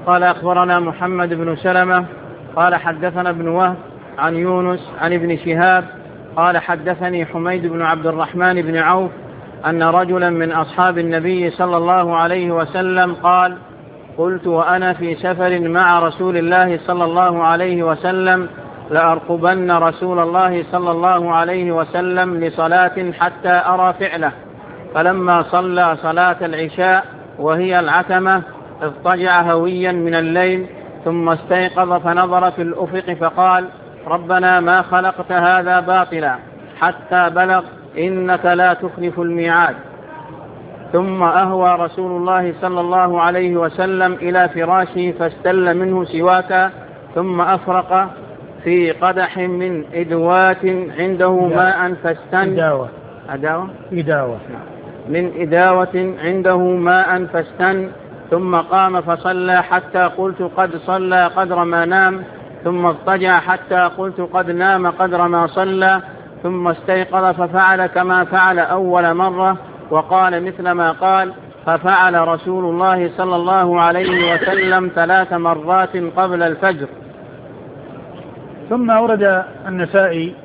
قال أخبرنا محمد بن سلمة قال حدثنا ابن وهب عن يونس عن ابن شهاب قال حدثني حميد بن عبد الرحمن بن عوف أن رجلا من أصحاب النبي صلى الله عليه وسلم قال: قلت وأنا في سفر مع رسول الله صلى الله عليه وسلم: لأرقبن رسول الله صلى الله عليه وسلم لصلاة حتى أرى فعله. فلما صلى صلاة العشاء وهي العتمة اضطجع هويا من الليل، ثم استيقظ فنظر في الأفق فقال: ربنا ما خلقت هذا باطلا، حتى بلغ إنك لا تخلف الميعاد. ثم أهوى رسول الله صلى الله عليه وسلم إلى فراشه فاستل منه سواكا، ثم أفرق في قدح من إدوات عنده ماء فاستن من إداوة عنده ماء فاستن، ثم قام فصلى حتى قلت قد صلى قدر ما نام، ثم اضطجع حتى قلت قد نام قدر ما صلى، ثم استيقظ ففعل كما فعل أول مرة وقال مثل ما قال، ففعل رسول الله صلى الله عليه وسلم 3 مرات قبل الفجر. ثم أورد النسائي